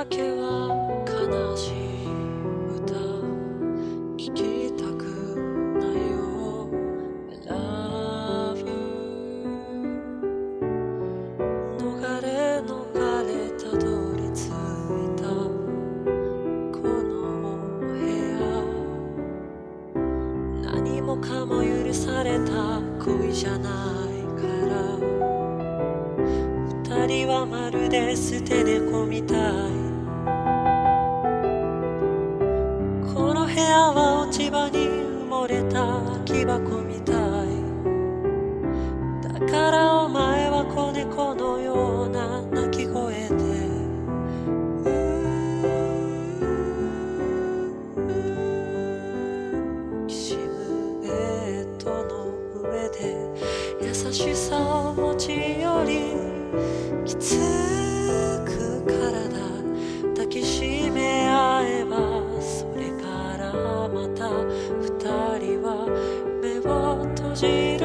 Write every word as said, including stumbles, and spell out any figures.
だけは悲しい歌聞きたくないよ I love you 逃れ逃れたどり着いたこの部屋何もかも許された恋じゃないから二人はまるで捨て猫みたいこの部屋は落ち葉に埋もれた木箱みたいだからお前は子猫のような鳴き声できしむベッドの上で優しさを持ち寄りきつく体抱きしめ合えばそれからまた二人は目を閉じる